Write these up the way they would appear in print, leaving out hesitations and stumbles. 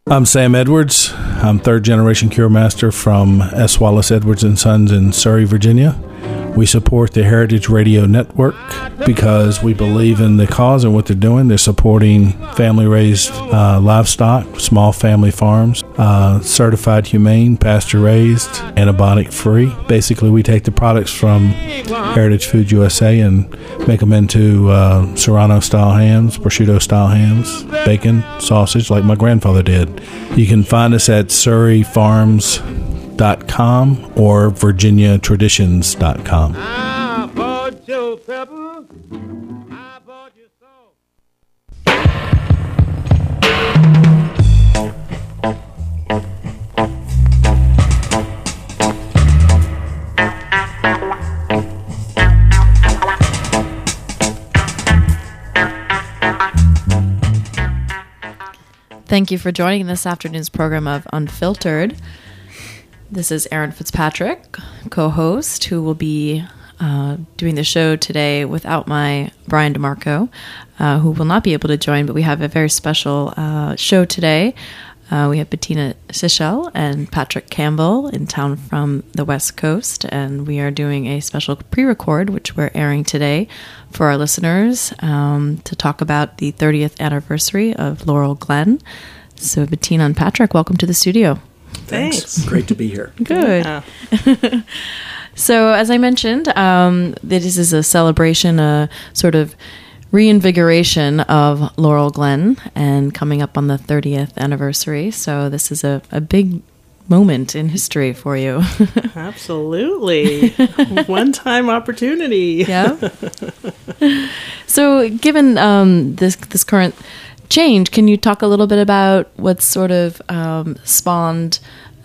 I'm Sam Edwards. I'm third generation Cure Master from S. Wallace Edwards & Sons in Surrey, Virginia. We support the Heritage Radio Network because we believe in the cause and what they're doing. They're supporting family-raised livestock, small family farms, certified humane, pasture-raised, antibiotic-free. Basically, we take the products from Heritage Food USA and make them into Serrano-style hams, prosciutto-style hams, bacon, sausage, like my grandfather did. You can find us at surreyfarms.com or virginiatraditions.com. I bought your pepper, I bought your salt. Thank you for joining this afternoon's program of Unfiltered. This is Erin Fitzpatrick, co-host, who will be doing the show today without my Brian DeMarco, who will not be able to join, but we have a very special show today. We have Bettina Sichel and Patrick Campbell in town from the West Coast, and we are doing a special pre-record, which we're airing today for our listeners to talk about the 30th anniversary of Laurel Glen. So Bettina and Patrick, welcome to the studio. Thanks. Great to be here. Good. Yeah. So, as I mentioned, this is a celebration, a sort of reinvigoration of Laurel Glen, and coming up on the 30th anniversary. So, this is a big moment in history for you. Absolutely. One-time opportunity. Yeah. So, given this current change, can you talk a little bit about what sort of spawned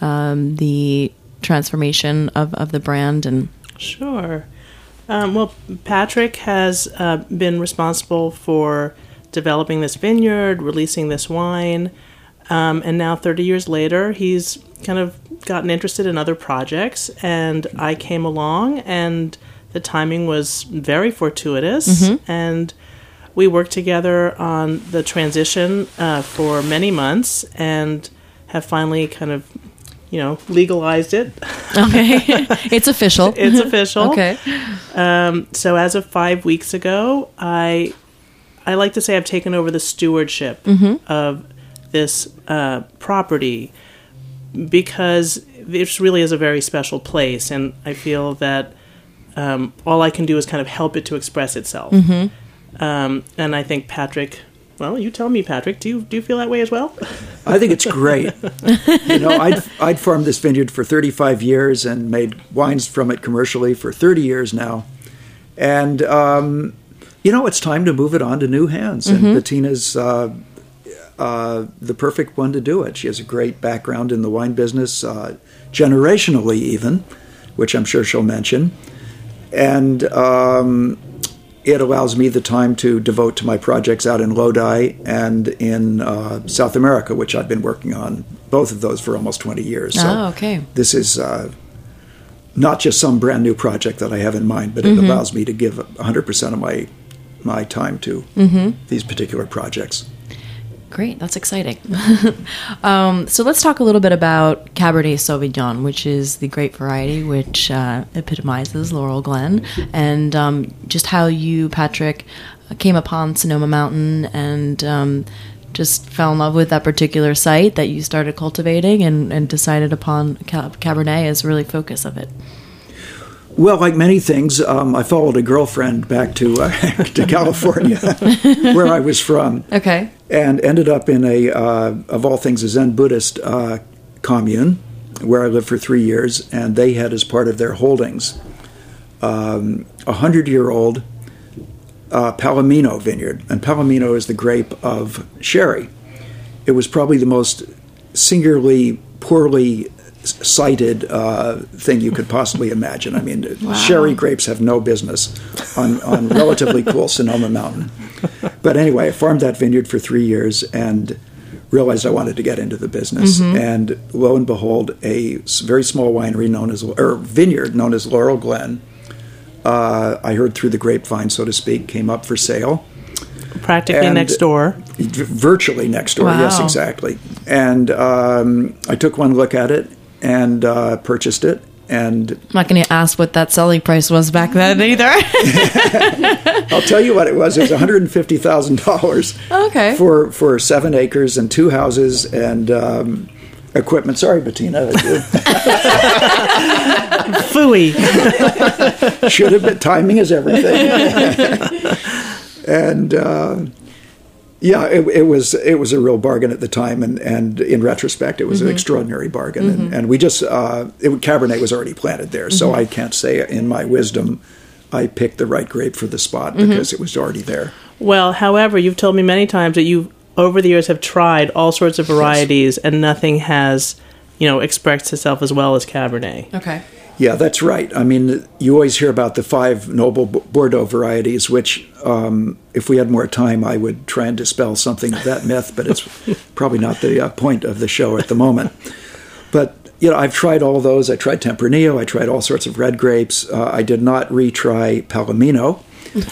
the transformation of the brand? And Sure. Well, Patrick has been responsible for developing this vineyard, releasing this wine, and now 30 years later, he's kind of gotten interested in other projects, and I came along, and the timing was very fortuitous, and we worked together on the transition for many months and have finally kind of, legalized it. okay, it's official. It's official. Okay. So as of 5 weeks ago, I like to say I've taken over the stewardship of this property because this really is a very special place, and I feel that all I can do is kind of help it to express itself. And I think Patrick, well, you tell me, Patrick, do you feel that way as well? I think it's great. I'd farmed this vineyard for 35 years and made wines from it commercially for 30 years now. And, it's time to move it on to new hands. And Bettina's the perfect one to do it. She has a great background in the wine business, generationally even, which I'm sure she'll mention. And it allows me the time to devote to my projects out in Lodi and in South America, which I've been working on, both of those for almost 20 years. So okay. This is not just some brand new project that I have in mind, but it allows me to give 100% of my time to these particular projects. Great, that's exciting. So let's talk a little bit about Cabernet Sauvignon, which is the grape variety which epitomizes Laurel Glen, and just how you, Patrick, came upon Sonoma Mountain and just fell in love with that particular site that you started cultivating and decided upon Cabernet as really focus of it. Well, like many things, I followed a girlfriend back to California, where I was from. Okay. And ended up in of all things, a Zen Buddhist commune, where I lived for 3 years, and they had as part of their holdings a 100-year-old Palomino vineyard. And Palomino is the grape of sherry. It was probably the most singularly poorly cited thing you could possibly imagine. I mean, wow. Sherry grapes have no business on relatively cool Sonoma Mountain. But anyway, I farmed that vineyard for 3 years and realized I wanted to get into the business. And lo and behold, a very small winery vineyard known as Laurel Glen, I heard through the grapevine, so to speak, came up for sale. practically next door. Virtually next door, wow. Yes, exactly. And I took one look at it and purchased it. And I'm not going to ask what that selling price was back then either. I'll tell you what it was. It was $150,000 okay. for 7 acres and 2 houses and equipment. Sorry, Bettina. Phooey. Should have been. Timing is everything. And it was a real bargain at the time, and in retrospect, it was an extraordinary bargain. And we just Cabernet was already planted there, so I can't say in my wisdom I picked the right grape for the spot because it was already there. Well, however, you've told me many times that you over the years have tried all sorts of varieties, and nothing has expressed itself as well as Cabernet. Okay. Yeah, that's right. I mean, you always hear about the 5 noble Bordeaux varieties, which, if we had more time, I would try and dispel something of that myth, but it's probably not the point of the show at the moment. But, I've tried all those. I tried Tempranillo. I tried all sorts of red grapes. I did not retry Palomino.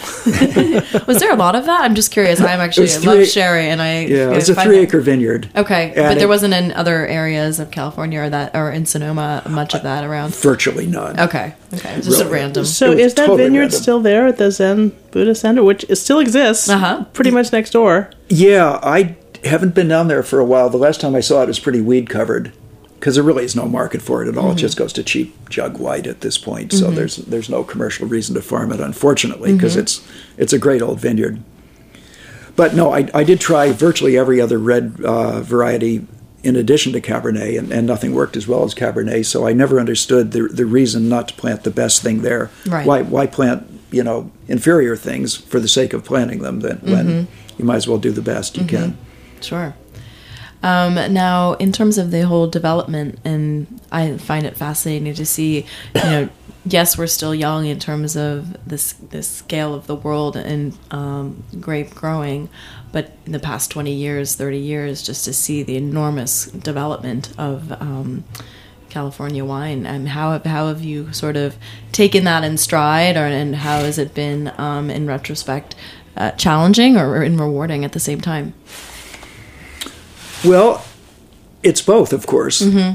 Was there a lot of that? I'm just curious. I love sherry, and it's a 3-acre vineyard. Okay, but there wasn't in other areas of California or in Sonoma much of that around. Virtually none. Okay, just really, a random. So is that totally vineyard random. still there at the Zen Buddhist Center, which still exists? Pretty much next door. Yeah, I haven't been down there for a while. The last time I saw it was pretty weed covered. Because there really is no market for it at all. It just goes to cheap jug white at this point. So there's no commercial reason to farm it, unfortunately, because it's a great old vineyard. But no, I did try virtually every other red variety in addition to Cabernet, and nothing worked as well as Cabernet. So I never understood the reason not to plant the best thing there. Right. Why plant inferior things for the sake of planting them when you might as well do the best you can. Sure. Now, in terms of the whole development, and I find it fascinating to see, yes, we're still young in terms of this scale of the world and grape growing, but in the past 20 years, 30 years, just to see the enormous development of California wine, and how have you sort of taken that in stride, and how has it been, in retrospect, challenging or rewarding at the same time? Well, it's both, of course. I've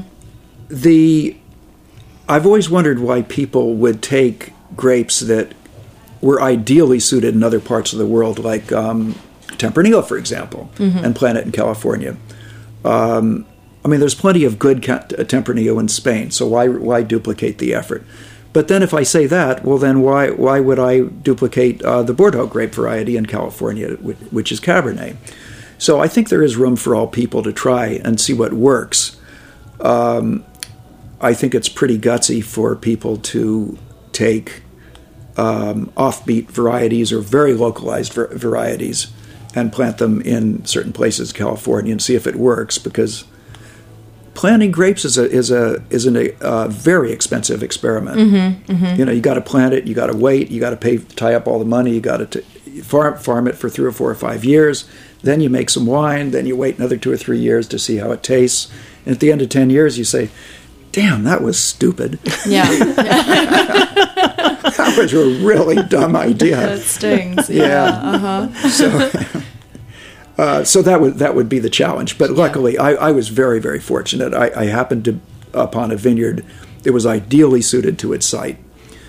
always wondered why people would take grapes that were ideally suited in other parts of the world, like Tempranillo, for example, and plant it in California. There's plenty of good Tempranillo in Spain, so why duplicate the effort? But then if I say that, well, then why would I duplicate the Bordeaux grape variety in California, which is Cabernet? So I think there is room for all people to try and see what works. I think it's pretty gutsy for people to take offbeat varieties or very localized varieties and plant them in certain places in California and see if it works, because planting grapes is a very expensive experiment. You got to plant it, you got to wait, you got to tie up all the money, you got to farm it for 3 or 4 or 5 years. Then you make some wine, then you wait another 2 or 3 years to see how it tastes. And at the end of 10 years, you say, damn, that was stupid. Yeah. That was a really dumb idea. It stings. Yeah. So that would be the challenge. But luckily, I was very, very fortunate. I happened upon a vineyard that was ideally suited to its site.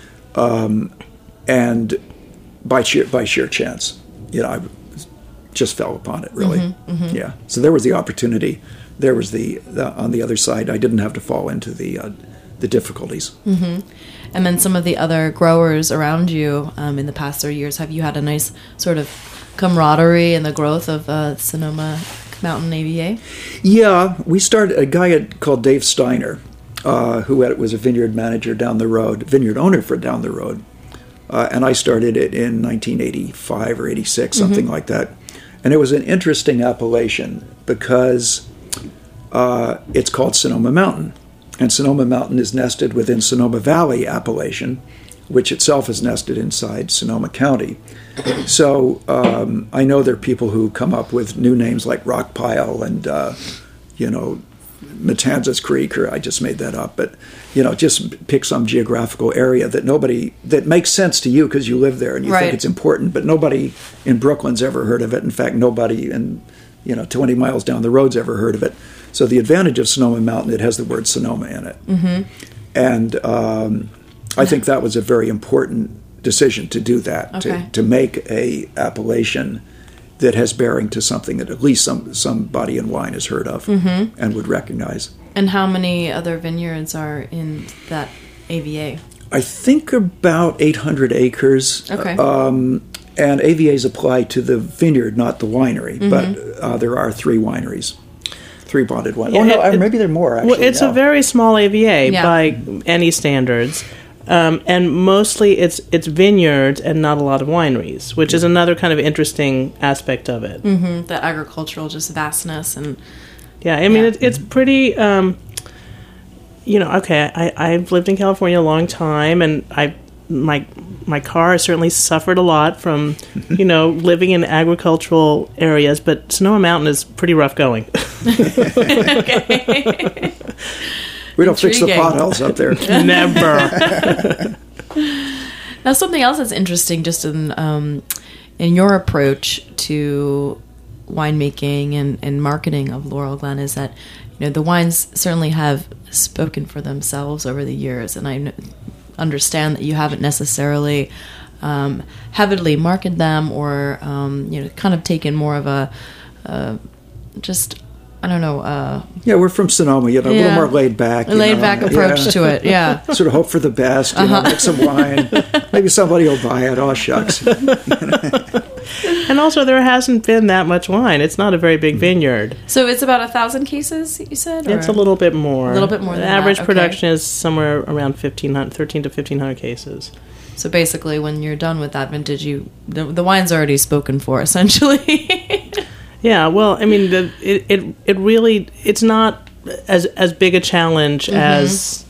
And by sheer chance, I just fell upon it, really. Yeah. So there was the opportunity. There was the on the other side. I didn't have to fall into the difficulties. And then some of the other growers around you in the past 30 years, have you had a nice sort of camaraderie in the growth of Sonoma Mountain AVA? Yeah, we started a guy called Dave Steiner, who was a vineyard manager down the road, vineyard owner for down the road. And I started it in 1985 or 86, something like that. And it was an interesting appellation because it's called Sonoma Mountain. And Sonoma Mountain is nested within Sonoma Valley appellation, which itself is nested inside Sonoma County. So I know there are people who come up with new names like Rock Pile and, Matanzas Creek, or I just made that up, but just pick some geographical area that makes sense to you because you live there and you think it's important, but nobody in Brooklyn's ever heard of it. In fact, nobody in 20 miles down the road's ever heard of it. So the advantage of Sonoma Mountain, it has the word Sonoma in it, and I think that was a very important decision to do that, to make a appellation that has bearing to something that at least somebody in wine has heard of and would recognize. And how many other vineyards are in that AVA? I think about 800 acres. Okay. And AVAs apply to the vineyard, not the winery. But there are 3 wineries. 3 bonded wineries. Maybe there are more, actually. Well, it's a very small AVA by any standards. And mostly it's vineyards and not a lot of wineries, which is another kind of interesting aspect of it. The agricultural just vastness. And it's pretty, I've lived in California a long time, and my car has certainly suffered a lot from, living in agricultural areas, but Sonoma Mountain is pretty rough going. Okay. We don't fix the potholes up there. Never. Now, something else that's interesting, just in your approach to winemaking and marketing of Laurel Glen, is that the wines certainly have spoken for themselves over the years, and I understand that you haven't necessarily heavily marketed them or kind of taken more of a just. I don't know. We're from Sonoma, a little more laid back. Laid back approach to it, Sort of hope for the best, make some wine. Maybe somebody will buy it. Oh, shucks. And also, there hasn't been that much wine. It's not a very big vineyard. So it's about 1,000 cases, you said? Or? It's a little bit more. A little bit more than that. The average production is somewhere around 13 to 1,500 cases. So basically, when you're done with that vintage, the wine's already spoken for, essentially. Yeah, well, I mean, it really, it's not as big a challenge as,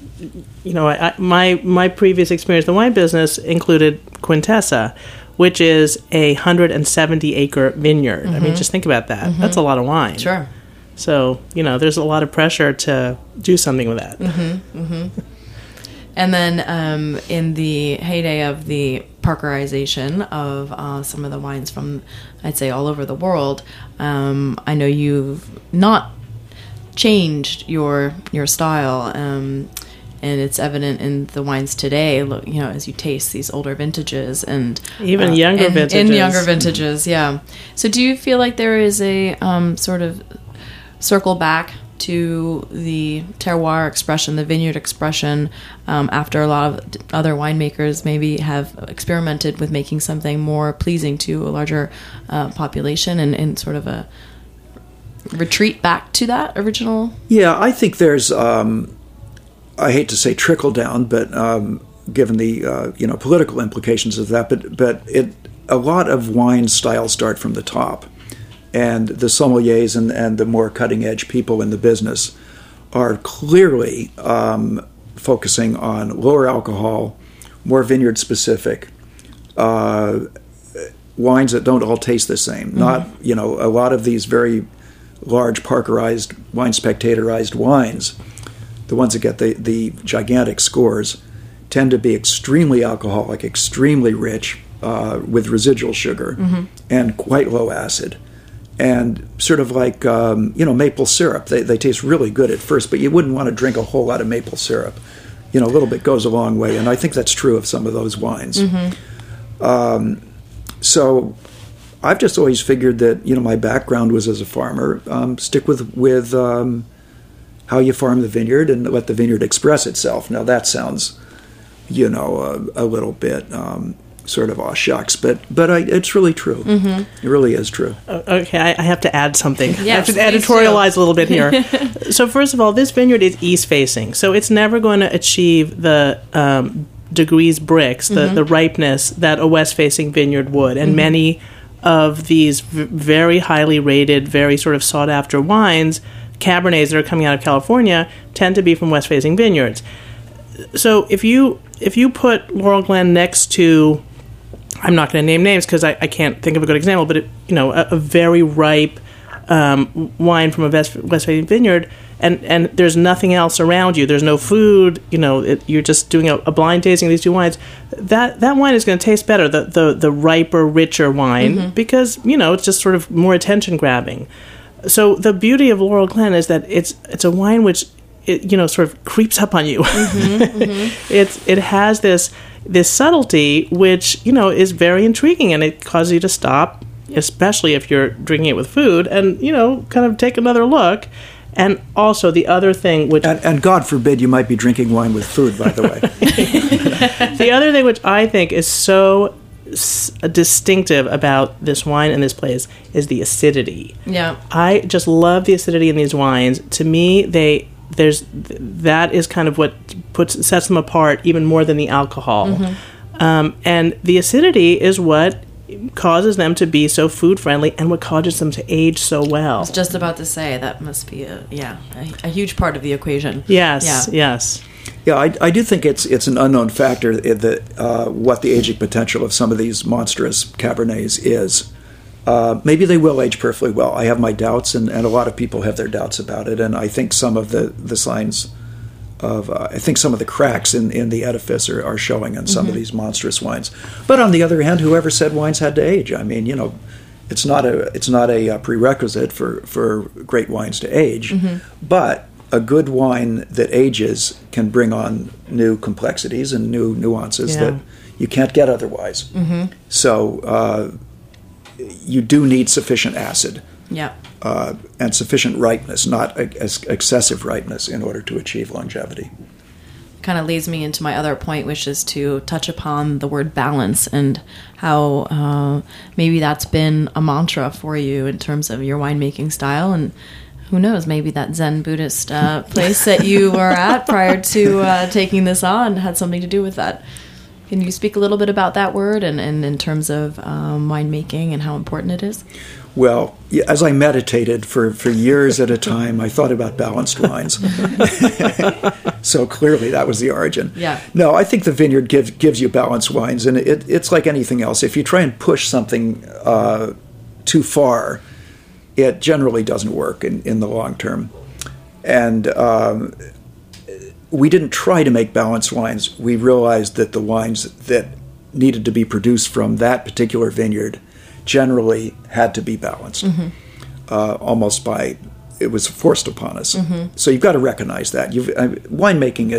my previous experience in the wine business included Quintessa, which is a 170-acre vineyard. I mean, just think about that. That's a lot of wine. Sure. So, there's a lot of pressure to do something with that. And then in the heyday of the Parkerization of some of the wines from, I'd say, all over the world, I know you've not changed your style, and it's evident in the wines today, as you taste these older vintages and even younger vintages. In younger vintages, yeah. So do you feel like there is a sort of circle back to the terroir expression, the vineyard expression, after a lot of other winemakers maybe have experimented with making something more pleasing to a larger population and sort of a retreat back to that original? Yeah, I think there's, I hate to say trickle down, but given the political implications of that, but a lot of wine styles start from the top. And the sommeliers and the more cutting-edge people in the business are clearly focusing on lower alcohol, more vineyard-specific, wines that don't all taste the same. Not, a lot of these very large Parkerized, wine spectatorized wines, the ones that get the gigantic scores, tend to be extremely alcoholic, extremely rich, with residual sugar, and quite low acid. And sort of like, maple syrup. They taste really good at first, but you wouldn't want to drink a whole lot of maple syrup. A little bit goes a long way, and I think that's true of some of those wines. So I've just always figured that, my background was as a farmer. Stick with how you farm the vineyard and let the vineyard express itself. Now, that sounds, a little bit... sort of, shucks, but it's really true. It really is true. Okay, I have to add something. Yes, I have to editorialize a little bit here. So first of all, this vineyard is east-facing, so it's never going to achieve the degrees bricks, the ripeness that a west-facing vineyard would. And many of these very highly rated, very sort of sought-after wines, Cabernets that are coming out of California, tend to be from west-facing vineyards. So if you put Laurel Glen next to... I'm not going to name names because I can't think of a good example, but a very ripe wine from a Westphalian vineyard, and there's nothing else around you. There's no food. You're just doing a blind tasting of these two wines. That wine is going to taste better, the riper, richer wine, because it's just sort of more attention grabbing. So the beauty of Laurel Glen is that it's a wine which sort of creeps up on you. It has this subtlety which is very intriguing, and it causes you to stop, especially if you're drinking it with food, and kind of take another look. And also the other thing which... And God forbid you might be drinking wine with food, by the way. The other thing which I think is so distinctive about this wine and this place is the acidity. Yeah. I just love the acidity in these wines. To me, that is kind of what sets them apart even more than the alcohol. And the acidity is what causes them to be so food friendly and what causes them to age so well. I was just about to say that must be a huge part of the equation. Yes. Yeah, I do think it's an unknown factor what the aging potential of some of these monstrous Cabernets is. Maybe they will age perfectly well. I have my doubts, and a lot of people have their doubts about it. And I think some of the signs of I think some of the cracks in the edifice are showing in some of these monstrous wines. But on the other hand, whoever said wines had to age? I mean, it's not a prerequisite for great wines to age, but a good wine that ages can bring on new complexities and new nuances that you can't get otherwise. So you do need sufficient acid. Yeah. And sufficient ripeness, not excessive ripeness, in order to achieve longevity. Kind of leads me into my other point, which is to touch upon the word balance and how maybe that's been a mantra for you in terms of your winemaking style. And who knows, maybe that Zen Buddhist place that you were at prior to taking this on had something to do with that. Can you speak a little bit about that word and in terms of winemaking and how important it is? Well, as I meditated for years at a time, I thought about balanced wines. So clearly that was the origin. Yeah. No, I think the vineyard gives you balanced wines, and it's like anything else. If you try and push something too far, it generally doesn't work in the long term. And we didn't try to make balanced wines. We realized that the wines that needed to be produced from that particular vineyard generally had to be balanced, almost by it was forced upon us. So you've got to recognize that. Winemaking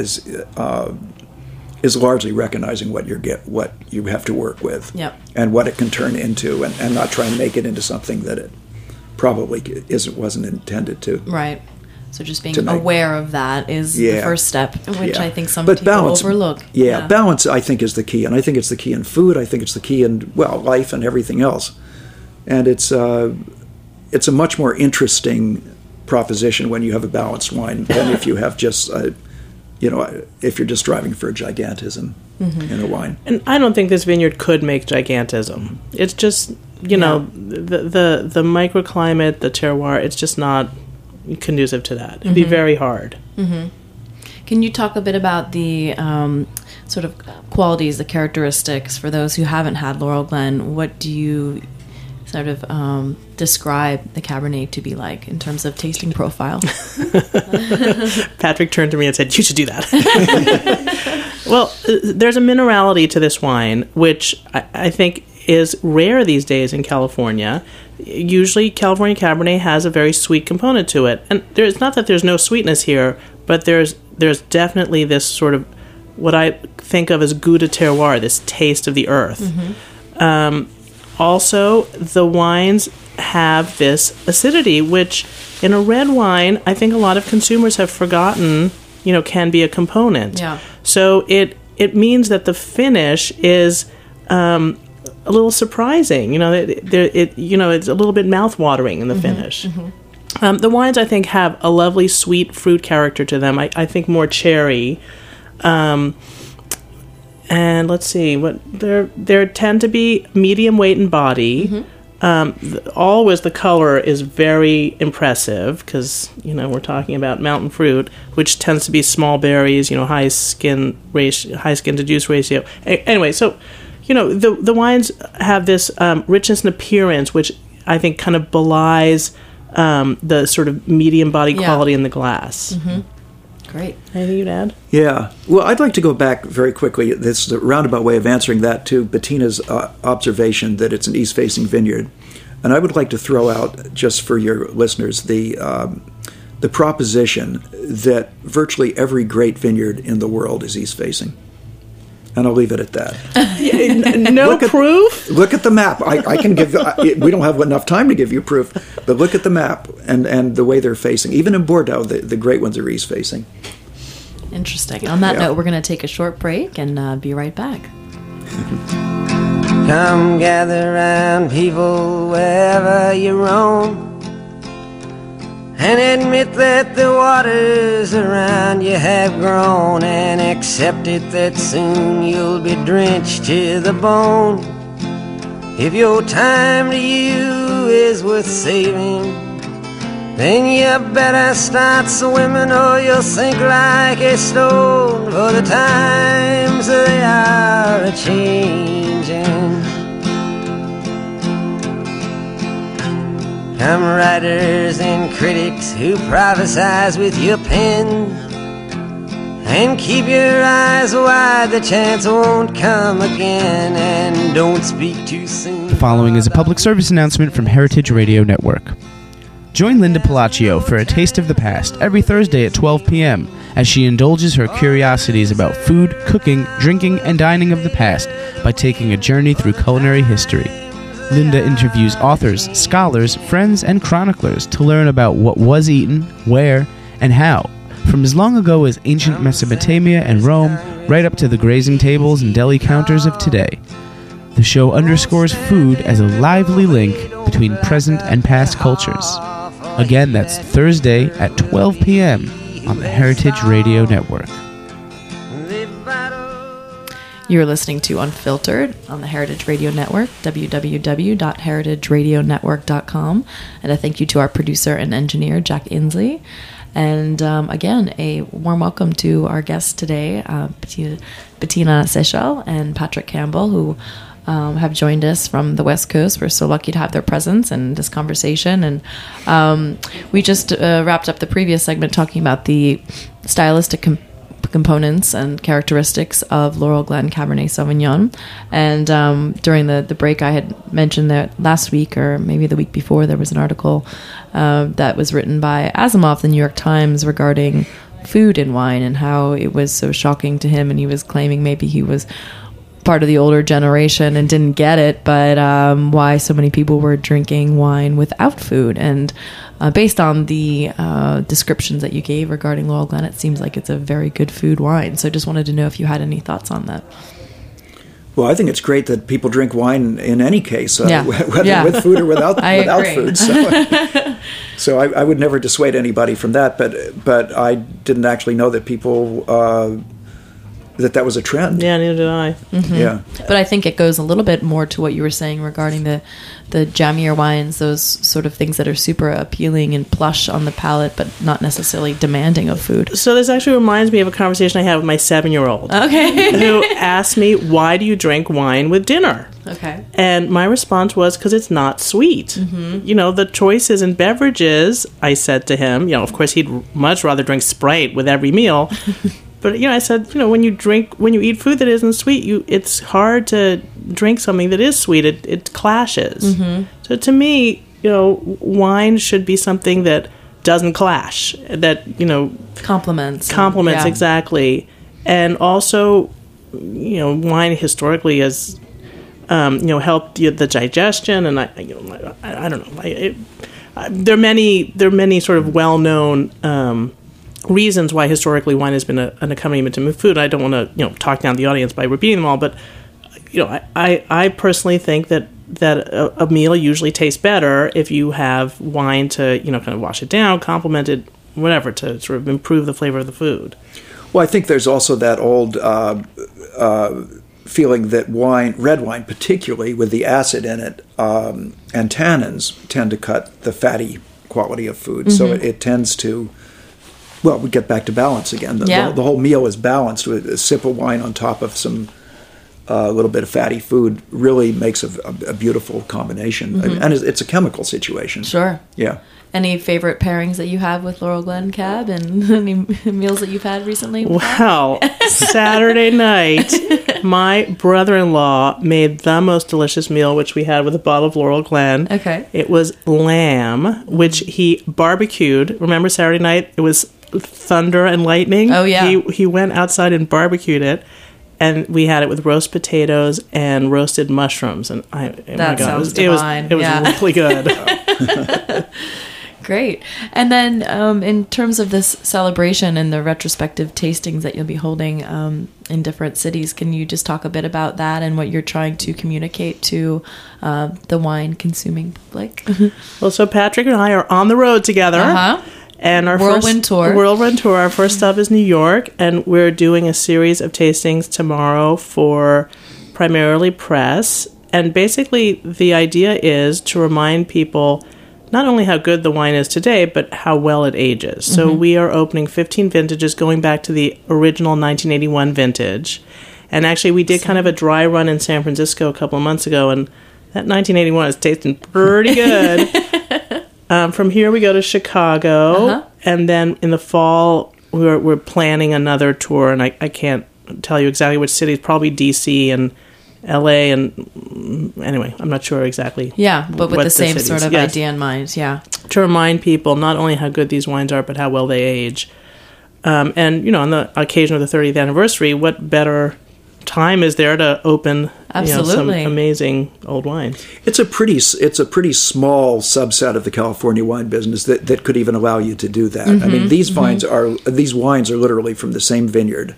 is largely recognizing what you have to work with, and what it can turn into, and not try and make it into something that it probably wasn't intended to. Right. So just being aware of that is the first step, which I think some people overlook. Yeah, balance, I think, is the key. And I think it's the key in food. I think it's the key in, life and everything else. And it's a much more interesting proposition when you have a balanced wine than if you have just, if you're just striving for gigantism in a wine. And I don't think this vineyard could make gigantism. It's just, the microclimate, the terroir, it's just not conducive to that. It'd be very hard. Can you talk a bit about the sort of qualities, the characteristics for those who haven't had Laurel Glen? What do you sort of describe the Cabernet to be like in terms of tasting profile? Patrick turned to me and said, "You should do that." Well, there's a minerality to this wine, which I think is rare these days in California. Usually California Cabernet has a very sweet component to it. And it's not that there's no sweetness here, but there's definitely this sort of what I think of as goût de terroir, this taste of the earth. Also, the wines have this acidity, which in a red wine, I think a lot of consumers have forgotten, can be a component. Yeah. So it means that the finish is a little surprising. It's a little bit mouth-watering in the finish. The wines, I think, have a lovely sweet fruit character to them. I think more cherry. And let's see, there tend to be medium weight in body. Always the color is very impressive because, we're talking about mountain fruit, which tends to be small berries, high skin to juice ratio. Anyway, so, the wines have this richness and appearance, which I think kind of belies the sort of medium body quality in the glass. Mm-hmm. Great. Anything you'd add? Yeah. Well, I'd like to go back very quickly. This is a roundabout way of answering that to Bettina's observation that it's an east-facing vineyard. And I would like to throw out, just for your listeners, the proposition that virtually every great vineyard in the world is east-facing. And I'll leave it at that. No proof? Look at the map. I can give. We don't have enough time to give you proof, but look at the map and the way they're facing. Even in Bordeaux, the great ones are east-facing. Interesting. On that note, we're going to take a short break and be right back. Come gather round, people, wherever you roam, and admit that the waters around you have grown, and accept it that soon you'll be drenched to the bone. If your time to you is worth saving, then you better start swimming or you'll sink like a stone, for the times they are a-changing. Come writers and critics who prophesize with your pen, and keep your eyes wide, the chance won't come again, and don't speak too soon. The following is a public service announcement from Heritage Radio Network. Join Linda Palaccio for A Taste of the Past every Thursday at 12 p.m. as she indulges her curiosities about food, cooking, drinking, and dining of the past by taking a journey through culinary history. Linda interviews authors, scholars, friends, and chroniclers to learn about what was eaten, where, and how, from as long ago as ancient Mesopotamia and Rome, right up to the grazing tables and deli counters of today. The show underscores food as a lively link between present and past cultures. Again, that's Thursday at 12 p.m. on the Heritage Radio Network. You're listening to Unfiltered on the Heritage Radio Network, www.heritageradionetwork.com. And a thank you to our producer and engineer, Jack Inslee. And again, a warm welcome to our guests today, Bettina Seychelles and Patrick Campbell, who have joined us from the West Coast. We're so lucky to have their presence and this conversation. And we just wrapped up the previous segment talking about the stylistic components and characteristics of Laurel Glen Cabernet Sauvignon. And during the break, I had mentioned that last week, or maybe the week before, there was an article that was written by Asimov, the New York Times, regarding food in wine and how it was so shocking to him. And he was claiming maybe he was part of the older generation and didn't get it, but why so many people were drinking wine without food. And based on the descriptions that you gave regarding Laurel Glen, it seems like it's a very good food wine. So I just wanted to know if you had any thoughts on that. Well, I think it's great that people drink wine in any case, whether with food or without food. So I would never dissuade anybody from that, but I didn't actually know that people that was a trend. Yeah, neither did I. Mm-hmm. Yeah, but I think it goes a little bit more to what you were saying regarding the jammier wines, those sort of things that are super appealing and plush on the palate, but not necessarily demanding of food. So this actually reminds me of a conversation I had with my 7-year-old. Okay. Who asked me, why do you drink wine with dinner? Okay. And my response was, because it's not sweet. Mm-hmm. You know, the choices in beverages, I said to him, of course he'd much rather drink Sprite with every meal. But, I said, when you eat food that isn't sweet, it's hard to drink something that is sweet. It clashes. Mm-hmm. So to me, wine should be something that doesn't clash, that, complements, yeah. Exactly. And also, wine historically has, helped the digestion. And I don't know. There are many sort of well-known reasons why historically wine has been an accompaniment to food. I don't want to talk down the audience by repeating them all, but I personally think that a meal usually tastes better if you have wine to kind of wash it down, complement it, whatever, to sort of improve the flavor of the food. Well, I think there's also that old feeling that red wine particularly, with the acid in it and tannins, tend to cut the quality of food. Mm-hmm. So it tends to, well, we get back to balance again. The whole meal is balanced with a sip of wine on top of some little bit of fatty food. Really makes a beautiful combination. Mm-hmm. And it's a chemical situation. Sure. Yeah. Any favorite pairings that you have with Laurel Glen Cab, and any meals that you've had recently? Well, Saturday night, my brother-in-law made the most delicious meal, which we had with a bottle of Laurel Glen. Okay. It was lamb, which he barbecued. Remember Saturday night? It was thunder and lightning. Oh, yeah. He went outside and barbecued it. And we had it with roast potatoes and roasted mushrooms. And sounds divine. It was really good. Great. And then in terms of this celebration and the retrospective tastings that you'll be holding in different cities, can you just talk a bit about that and what you're trying to communicate to the wine-consuming public? Well, so Patrick and I are on the road together. Uh-huh. And our Whirlwind tour. Our first stop is New York, and we're doing a series of tastings tomorrow for primarily press. And basically, the idea is to remind people not only how good the wine is today, but how well it ages. Mm-hmm. So we are opening 15 vintages going back to the original 1981 vintage. And actually, we did kind of a dry run in San Francisco a couple of months ago, and that 1981 is tasting pretty good. From here, we go to Chicago, and then in the fall, we're planning another tour, and I can't tell you exactly which cities, probably D.C. and L.A., and anyway, I'm not sure exactly. Yeah, but with the same cities. sort of idea in mind, yeah. To remind people not only how good these wines are, but how well they age. And, on the occasion of the 30th anniversary, what better time is there to open some amazing old wines? It's a pretty small subset of the California wine business that could even allow you to do that. Mm-hmm, I mean, these wines are literally from the same vineyard.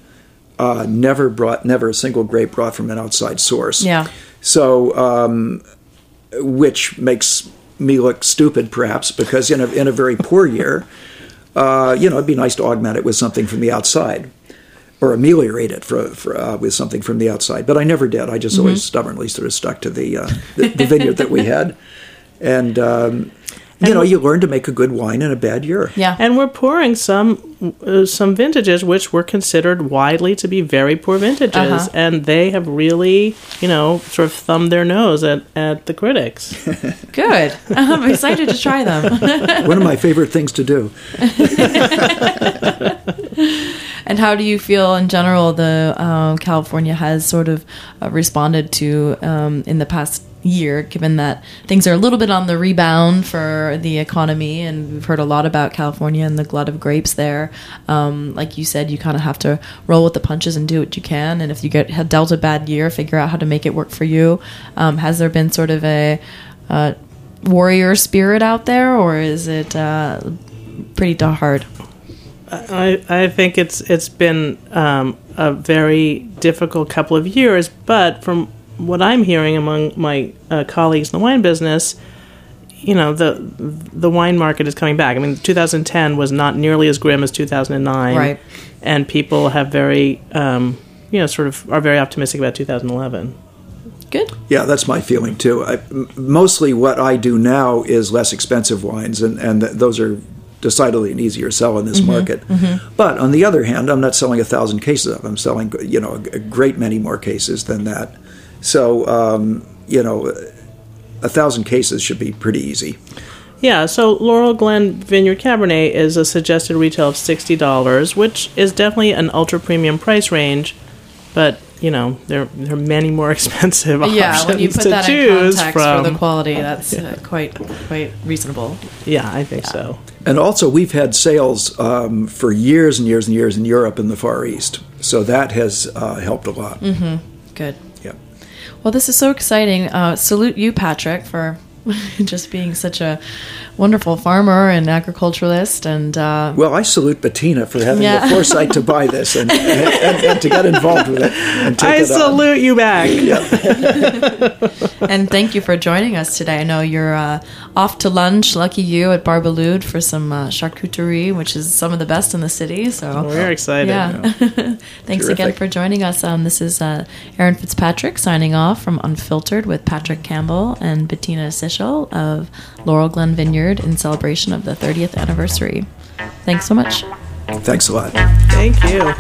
Never a single grape brought from an outside source. Yeah. So, which makes me look stupid, perhaps, because in a very poor year, it'd be nice to augment it with something from the outside, or ameliorate it with something from the outside. But I never did. I just always stubbornly sort of stuck to the vineyard that we had. And you learn to make a good wine in a bad year. Yeah. And we're pouring some vintages which were considered widely to be very poor vintages. And they have really, sort of thumbed their nose at the critics. Good. I'm excited to try them. One of my favorite things to do. And how do you feel in general the California has sort of responded to in the past year, given that things are a little bit on the rebound for the economy, and we've heard a lot about California and the glut of grapes there. Like you said, you kind of have to roll with the punches and do what you can, and if you get dealt a bad year, figure out how to make it work for you. Has there been sort of a warrior spirit out there, or is it pretty hard? I think it's been a very difficult couple of years, but from what I'm hearing among my colleagues in the wine business, the wine market is coming back. I mean, 2010 was not nearly as grim as 2009, right? And people have very, are very optimistic about 2011. Good. Yeah, that's my feeling too. Mostly, what I do now is less expensive wines, and those are decidedly an easier sell in this market. Mm-hmm. But on the other hand, I'm not selling 1,000 cases of them. I'm selling, a great many more cases than that. So, 1,000 cases should be pretty easy. Yeah, so Laurel Glen Vineyard Cabernet is a suggested retail of $60, which is definitely an ultra-premium price range, but, there are many more expensive options when you put to that choose in context from. for the quality, that's quite reasonable. Yeah, I think so. And also, we've had sales for years and years and years in Europe and the Far East, so that has helped a lot. Mm-hmm. Good. Yeah. Well, this is so exciting. Salute you, Patrick, for just being such a wonderful farmer and agriculturalist. And well, I salute Bettina for having the foresight to buy this and to get involved with it. And take I salute you back. And thank you for joining us today. I know you're off to lunch, lucky you, at Bar Boulud for some charcuterie, which is some of the best in the city. So we're excited. Yeah. Thanks Terrific. again for joining us. This is Erin Fitzpatrick signing off from Unfiltered with Patrick Campbell and Bettina Sichel of Laurel Glen Vineyard in celebration of the 30th anniversary. Thanks so much. Thanks a lot. Thank you.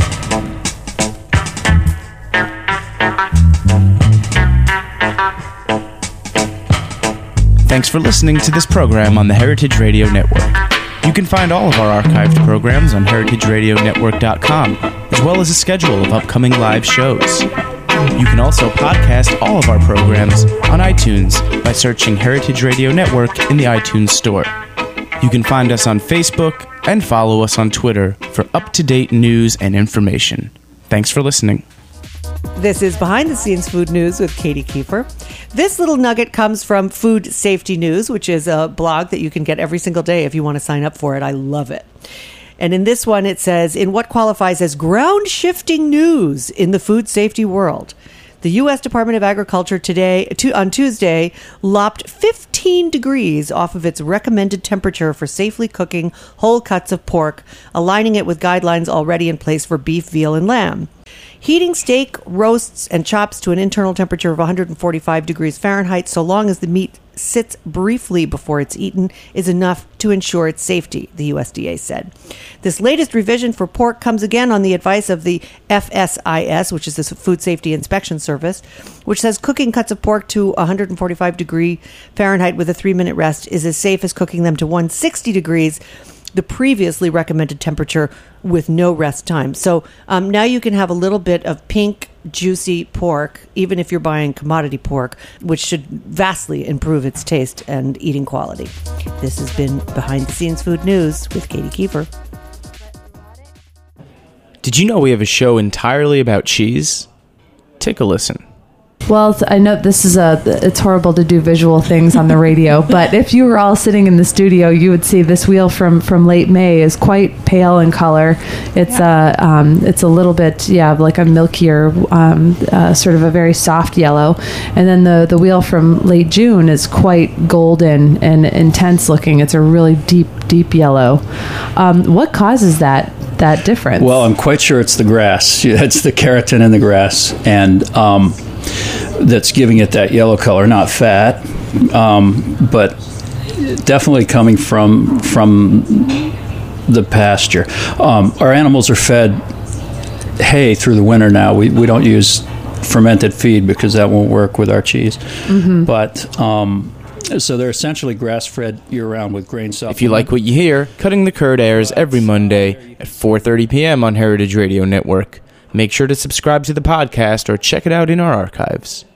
Thanks for listening to this program on the Heritage Radio Network. You can find all of our archived programs on heritageradionetwork.com, as well as a schedule of upcoming live shows. You can also podcast all of our programs on iTunes by searching Heritage Radio Network in the iTunes Store. You can find us on Facebook and follow us on Twitter for up-to-date news and information. Thanks for listening. This is Behind the Scenes Food News with Katie Kiefer. This little nugget comes from Food Safety News, which is a blog that you can get every single day if you want to sign up for it. I love it. And in this one, it says, in what qualifies as ground-shifting news in the food safety world, the U.S. Department of Agriculture on Tuesday lopped 15 degrees off of its recommended temperature for safely cooking whole cuts of pork, aligning it with guidelines already in place for beef, veal, and lamb. Heating steak, roasts, and chops to an internal temperature of 145 degrees Fahrenheit, so long as the meat sits briefly before it's eaten, is enough to ensure its safety, the USDA said. This latest revision for pork comes again on the advice of the FSIS, which is the Food Safety Inspection Service, which says cooking cuts of pork to 145 degree Fahrenheit with a 3-minute rest is as safe as cooking them to 160 degrees, the previously recommended temperature with no rest time. So now you can have a little bit of pink, juicy pork, even if you're buying commodity pork, which should vastly improve its taste and eating quality. This has been Behind the Scenes Food News with Katie Kiefer. Did you know we have a show entirely about cheese? Take a listen. Well, I know this is it's horrible to do visual things on the radio, but if you were all sitting in the studio, you would see this wheel from late May is quite pale in color. It's it's a little bit, like a milkier, sort of a very soft yellow. And then the wheel from late June is quite golden and intense looking. It's a really deep yellow. What causes that difference? Well, I'm quite sure it's the grass. It's the keratin in the grass, and that's giving it that yellow color. Not fat, but definitely coming from the pasture. Our animals are fed hay through the winter now. We don't use fermented feed because that won't work with our cheese. Mm-hmm. But so they're essentially grass-fed year-round with grain supplement. If you like what you hear, Cutting the Curd airs every Monday at 4:30 p.m. on Heritage Radio Network. Make sure to subscribe to the podcast or check it out in our archives.